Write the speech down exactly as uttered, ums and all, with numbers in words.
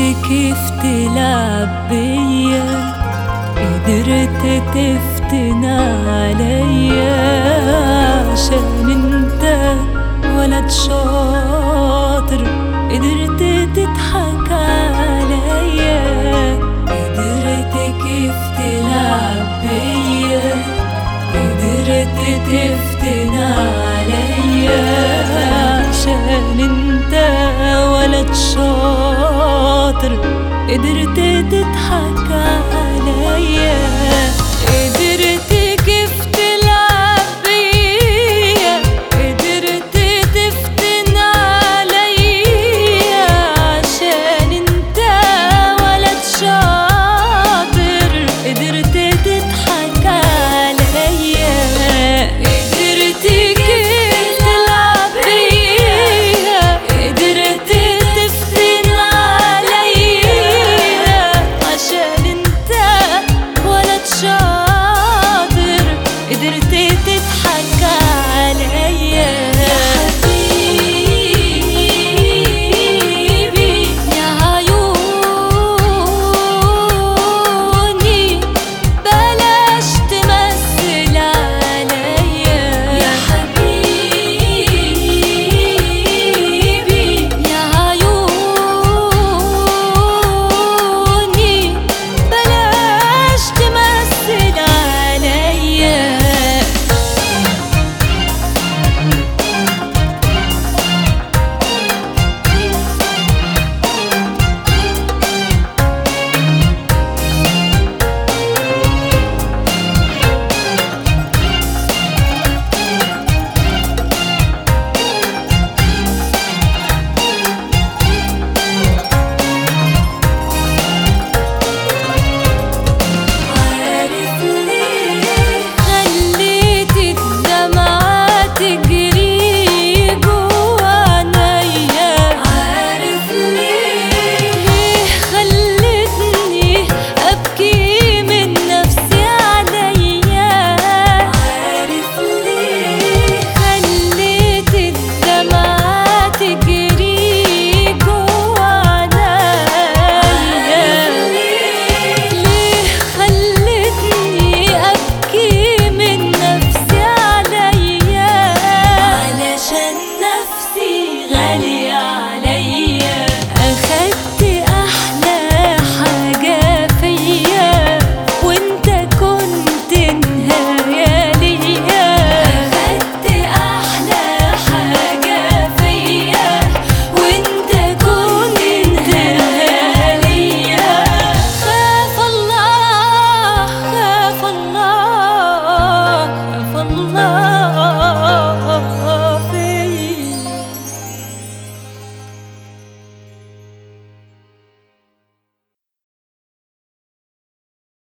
كيف تلعب بيا، قدرت تفتن عليا عشان انت ولد شاطر، قدرت تضحك عليا. قدرت كيف تلعب بيا، قدرت تفتن عليا عشان انت ولد شاطر، قدرت تضحك عليا. قدرت كيف تلعب بيا، قدرت تفتن عليا عشان انت ولد شاطر، قدرت تضحك عليا. قدرت كيف تلعب بيا، قدرت تفتن عليا عشان انت ولد شاطر، قدرت تضحك عليا. يا حبيبي يا عيوني بلاش تمثل عليا. يا حبيبي يا عيوني بلاش تمثل عليا. عارف ليه خليت الدمعة تجري جوا عينيا، عارف ليه ليه خلتني أبكي من نفسي عليا، عارف ليه خليت الدمعة تجري جوا عينيا، ليه خلتني أبكي من نفسي عليا. علشان نفسي غالية